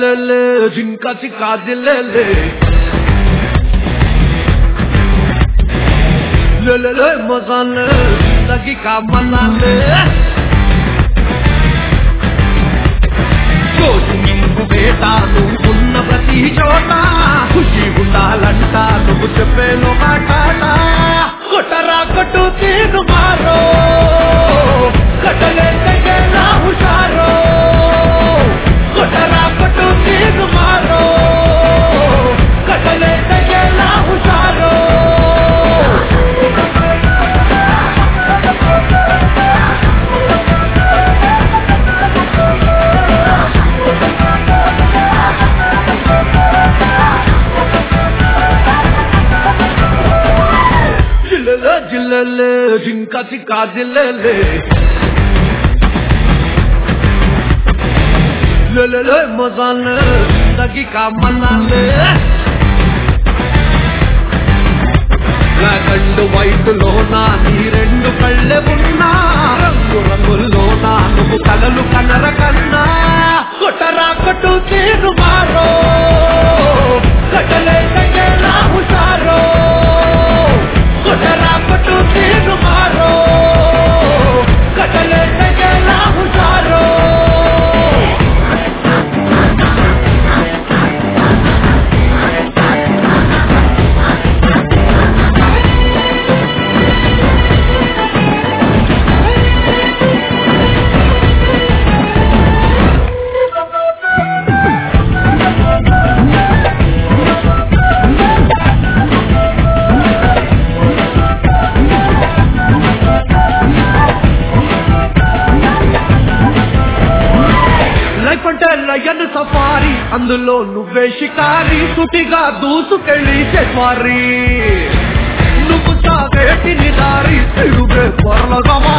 జిల్లెలే జింక చిక్కా జిల్లెలే లే మజాలే జిందగీ కా మజాలే రోజు నింపు వేట నువ్వు ఉన్న ప్రతి చోట ఖుషి ఉండాలంట నువ్వు చెప్పేను మాట కొట్టరా కొట్టు తీరు మారో కట్టలే తెగేలా హుషారో కొట్టరా కొట్టు తీరు మారో కట్టలే తెగేలా హుషారో జిల్లెలే జింక చిక్కా జిల్లెలే లే మజాలే జిందగీ కా మజాలే బ్లాక్ అండ్ వైట్ లోనా నీ రెండు కళ్ళే ఉన్నా రంగు రంగుల్లోనా నువ్వు కలలు కనర కన్నా కొట్టరా కొట్టు తీరు మారో కట్టలే తెగేలా హుషారో కొట్టరా కొట్టు తీరు మారో కట్టలే తెగేలా హుషారో లయన్ సఫారీ అందులో నువ్వే షికారి సుటిగా దూసుకెళ్ళి చెట్వారి నువ్వు సాగేటి నిదారి తిరుగే పొరలగమా